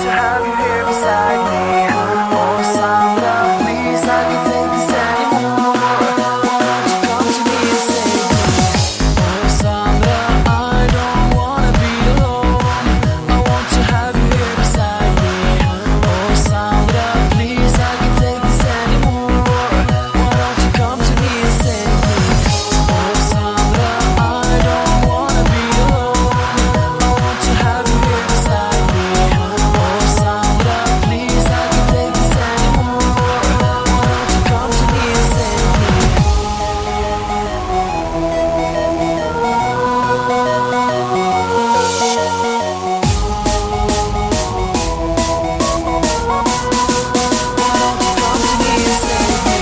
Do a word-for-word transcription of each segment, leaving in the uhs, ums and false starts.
have you here beside me. Oh, Sandra, please, I can't take this anymore. Why don't you come to me and save me? Oh, Sandra, I don't wanna be alone. I want to have you here beside me. Oh, Sandra, please, I can't take this anymore. Why don't you come to me and save me? Oh, Sandra, I don't wanna be alone. I want to have you here beside me. Oh, Sandra, please, I can't take this anymore. Why don't you come to me and save me? Come to me and save me.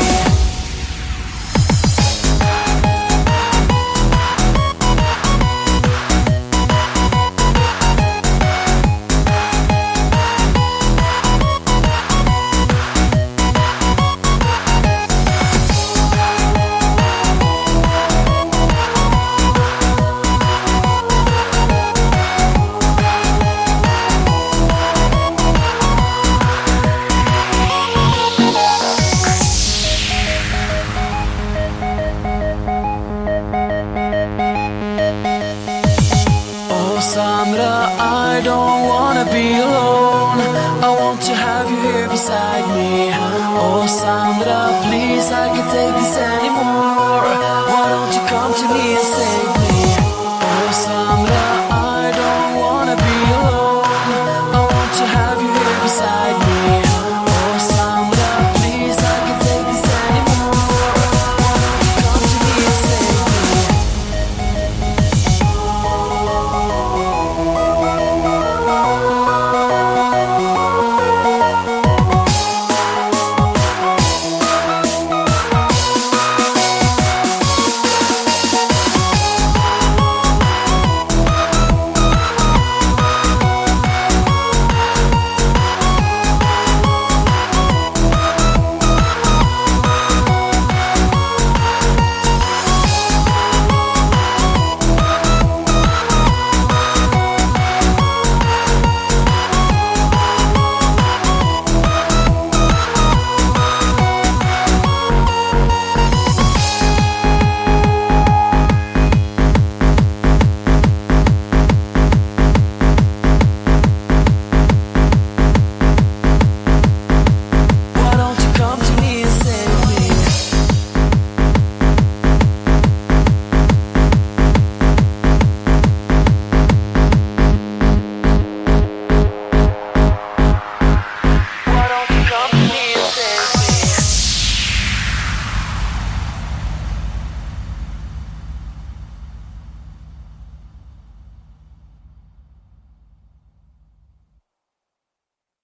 Oh, Sandra, I don't wanna be alone. I want to have you here beside me. Oh, Sandra, please, I can't take this anymore. Why don't you come to me and say